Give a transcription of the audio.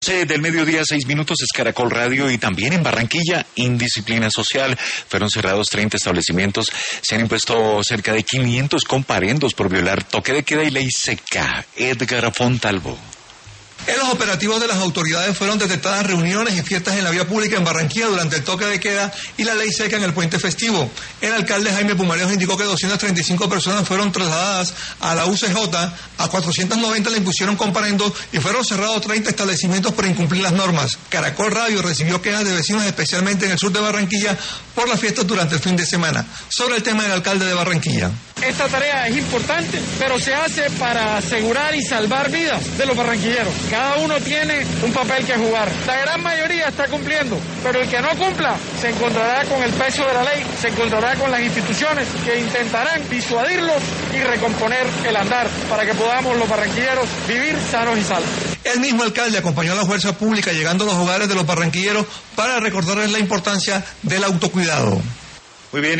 Del mediodía, 6 minutos, es Caracol Radio. Y también en Barranquilla, indisciplina social. Fueron cerrados 30 establecimientos. Se han impuesto cerca de 500 comparendos por violar toque de queda y ley seca. Edgar Fontalvo. En los operativos de las autoridades fueron detectadas reuniones y fiestas en la vía pública en Barranquilla durante el toque de queda y la ley seca en el puente festivo. El alcalde Jaime Pumarejo indicó que 235 personas fueron trasladadas a la UCJ, a 490 le impusieron comparendo y fueron cerrados 30 establecimientos por incumplir las normas. Caracol Radio recibió quejas de vecinos, especialmente en el sur de Barranquilla, por las fiestas durante el fin de semana. Sobre el tema del alcalde de Barranquilla. Esta tarea es importante, pero se hace para asegurar y salvar vidas de los barranquilleros. Cada uno tiene un papel que jugar. La gran mayoría está cumpliendo, pero el que no cumpla se encontrará con el peso de la ley, se encontrará con las instituciones que intentarán disuadirlos y recomponer el andar para que podamos los barranquilleros vivir sanos y salvos. El mismo alcalde acompañó a la fuerza pública llegando a los hogares de los barranquilleros para recordarles la importancia del autocuidado. Muy bien.